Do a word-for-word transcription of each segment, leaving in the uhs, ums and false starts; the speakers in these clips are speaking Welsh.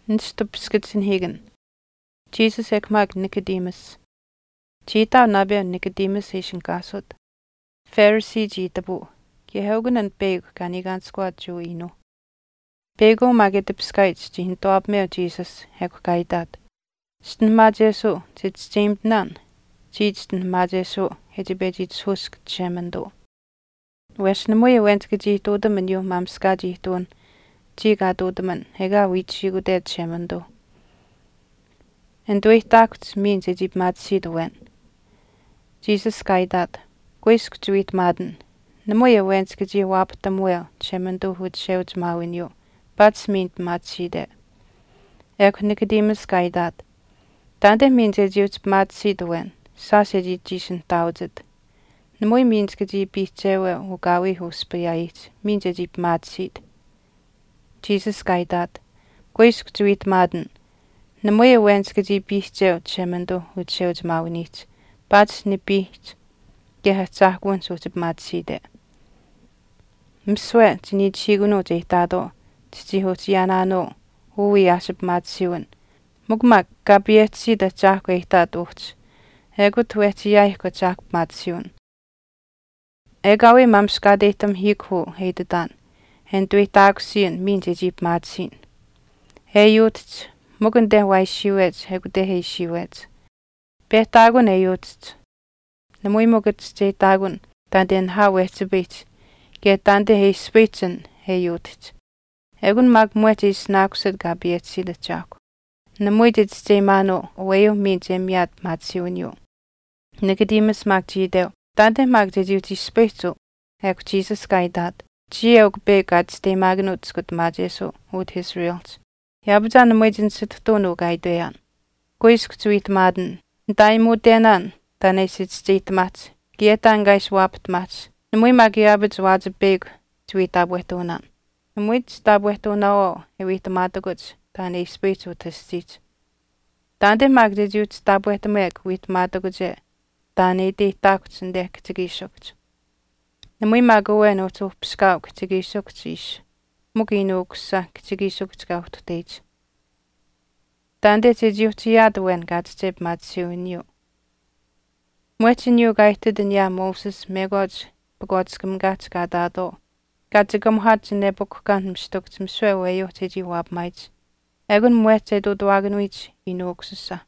Nstupskitsin higan. Jesus ekmag Nicodemus. Chita nabia Nicodemus ishin kasut. Pharisee jitabu. Kihaugunan beg kanigan squad ju ino. Bego magitipskaits jihintoab meo Jesus heko kaitat. Stin ma Jesu tit steamed nan. Jitstin ma Jesu hetibejits husk tjemendo. Wes namuya wenska jihtudaman yu mamska jihtun. Jiga dudaman hega wichigu dead tjemendo. En duihtakuts means ejib matsido wen. Jesus kaitat. Gwisk juit maden. Namuya wenska jiwaptam wel tjemendo hud sheuts mawin yu. Bats meant matside. Ek Nicodemus kaitat. Tante means ejib matsido wen. Sas ejib jishin tauzet. Namuy means kaji bichewe ugawi huspayait. Means ejib matsid. Jesus kaitat. Gwisk juit maden. Namuya wenska ji bichew tjemendo hud sheuts mawinit. Bats ni bicht. Geha tsahgun sutib matside. Mswe tini chiguno jihtado. Titi hut yanano. Hui asib matsiwen. Mugmak gabietsi da chahko ihtad ucht. Ego tueti yaihko chahk matsiwen. Egawi mamskadeitam hikhu heidedan. En tuitakusien means ejib matsin. Heyutts. Mugun de wai shiwets hegu de hei shiwets. Behtagun heyutts. Namuy mugats jehtagun. Tanden ha wetsibit. Ge tande hei spitsen heyutts. Egun mag mueti snakuset gabietsi da chahko. Namuy dits jemano weyo means emiat matsiwen yu. Nicodemus mag jidew. Tante mag jejuti spitsu. Heko Jesus kaitat. Jiog begats de magnuts gut ma Jesu ut Israels. Yabujan namuijin situtunu gaidoyan. Gwisk zuit maden. Daimu denan. Tanesit stit mats. Gietan gais wapt mats. Namuy mag yabits wadze beg zuit abuetunan. Namuy stabuetuna o ewit mataguts. Tane spitsu testit. Tante mag jejut stabuetameg wit matagutse. Tane de takuts ndek tigishokt. Namuy magawen o tu pskauk tigishokt ish. Muginuksa tigishokt gaut teach. Tante tejut yadwen gats tip matsiwen yu. Mwetin yu gaited ya Moses megods begodskum gats gadado. Gatsgum hat nebuk kan mstukt mswewe yu teji wab maits. Egun mwete do dwagenwich inuksa.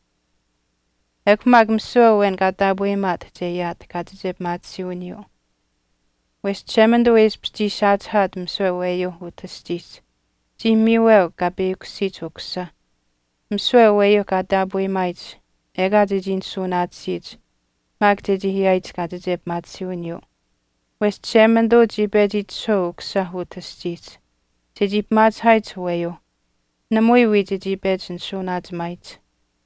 Ek mag mswewen gadabuimat te yat gatsip matsiwen yu. Wes tjemendo is pti shat had mswewe yu utastis. Ti miwel gabeuk situksa. Mswewe yu gadabuimat. Ega jin sunat sit. Mag te hiait gatsip matsiwen yu. Wes tjemendo jibedit soksa utastis. Te jip mat hait weyo. Namuy wiji jibedin sunat mait.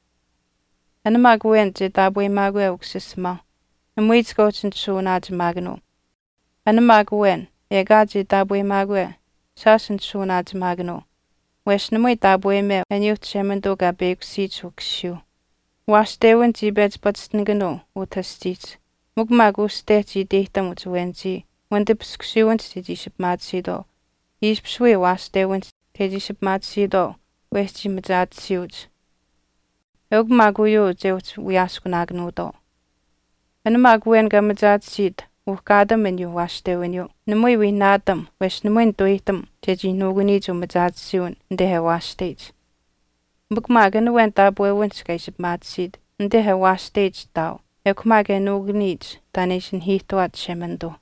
En mag went je dabui magwe uksisma. Namuy skotin sunat magno. En mag wen, ega je dabui magwe. Sasin sunat magno. Wes namuy dabui me en yu tjemendo gabeuk sit ukshu. Was dewen jibeds batsngano utastit. Mug mag ustet ji dehtamut wenji. Wende pskshuwent te jiship matsido. Ispswe was dewen te jiship matsido. Wes jimazat siuj. Ook maguyo jeut wiaskunagnudo. En magwen gamazat sid. Ukada menu wasdewenyo. Namuy wi nadam. Wes namuy doitam. Jeji nuguni jo mazat siun. Ndehe wastage. Mug magan went abwe winskajip matsid. Ndehe wastage tau. Ek magan nugnij. Danishin hituat shemendo.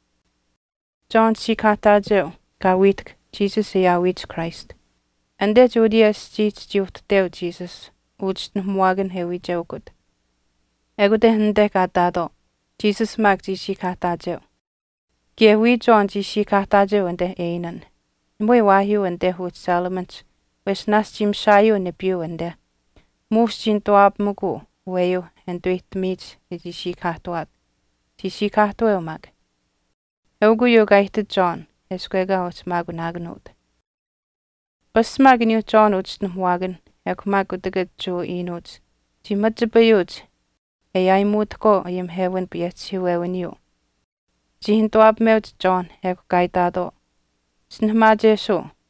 John sikata jo. Gawitk. Jesus ya wich Christ. Ande judias jits jut deo Jesus. Ucht mwagen hewi jogud. Ego de hende katado. Jesus mag ji shikatajo. Gewi John ji shikatajo ende einan. Mwe wahiu ende hut salamans. Wes nas jim shayu nebiu ende. Moves jin toab mugu. Weyo en duit meet ji shikatoat. Ji shikatoel mag. Ego yo gaite John. Eskwega hut magunagnod. Bas magnu John ucht mwagen. Ek magudagat jo inots. Ti matjabayut. E ai mutko yim heaven bietsi wewen yu. Ti hintoab meut John ek gaitado. Sin ma Jesu.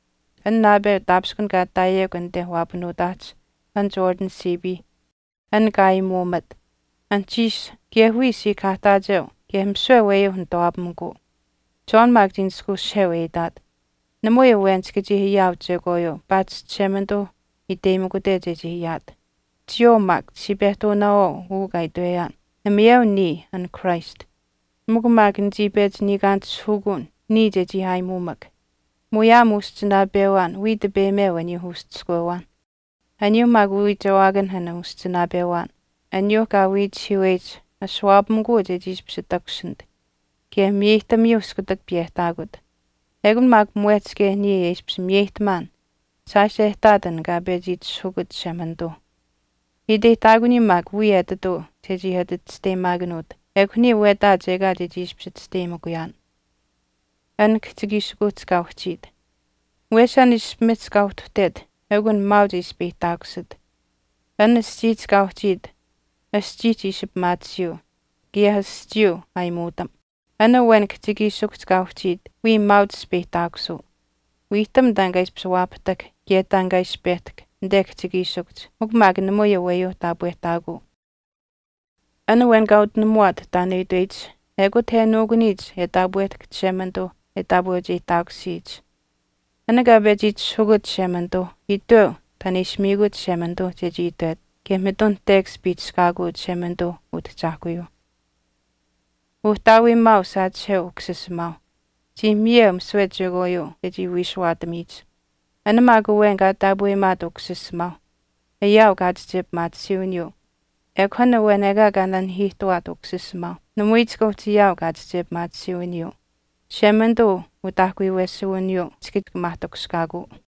An nabe tapskun ka taye kunte wapunutat. An Jordan C B. An Guy Muhammad. An chis gehui si kahtajo. Gehm swewe hun toabmgo. John Magdin sku shewe dat. Namoye wenske jihi yaw jegoyo. Bats chemendo. Idemugo de jihi yat. Tio mag chibeto nao ugay doyan. Namiyaw ni an Christ. Mugumagin jibet ni gant sugun. Ni je jihai mumak. Muya must na bewan. We de be me when you host skowan. And you mag we jawagan hanust na bewan. And you ga we chiwage. A swabum go je jis pseduction. Ge miehta miuskutak pietagud. Egun mag muetske ni esps miehtman. Sashe tadan ga bejit sugud shemando. Ide taguni mag we edado. Teji had it stay magnod. Ekuni weta jega je jis pset muguyan. An ktsigis gut skauchid. Weshan is smith scout dead. Egun maudis be tagsud. An is steed skauchid. A steed is matsiu. Gia has stew, I modem. Anna wen ktigi suk skauchid, we mouths be tagsu. We tam dangais pswapatak, get dangais betak, dek tigi sukt, mugmagin moya wayo tabuetagu. Anna wen gaut numuat tani duits, ego te nogunits, et tabuetak chemendo, et tabuji tagsij. Anna gabejit sugut chemendo, ito, tani smigut chemendo, jejitet. Kemedon tek speech skagu chemendo ut chakuyo. Utawi mau sa che uksis mau. Ji miem swedjogoyo e ji wishwatamich. Anamago wenga tabui mat uksis mau. E yau gad jib mat siunyo. E kona wenega ganan hituat uksis mau. Namuitsko ti yau gad jib mat siunyo. Chemendo utakui wesuunyo skit matok skagu.